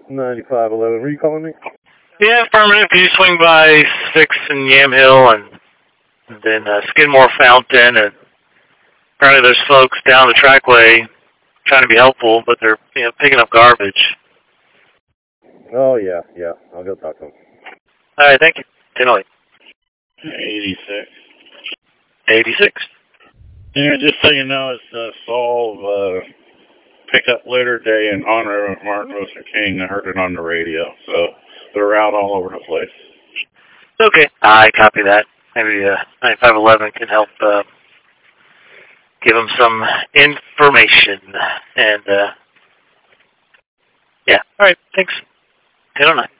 9511. Were you calling me? Yeah, affirmative. You swing by 6th and Yam Hill and then Skidmore Fountain, and apparently there's folks down the trackway trying to be helpful, but they're picking up garbage. Oh, yeah. I'll go talk to them. All right, thank you. 1008. 86. 86. Yeah, just so you know, it's Solve Pickup Litter Day in honor of Martin Luther King. I heard it on the radio, so they're out all over the place. Okay, I copy that. Maybe 9511 can help give them some information. And, yeah, all right, thanks. 1009.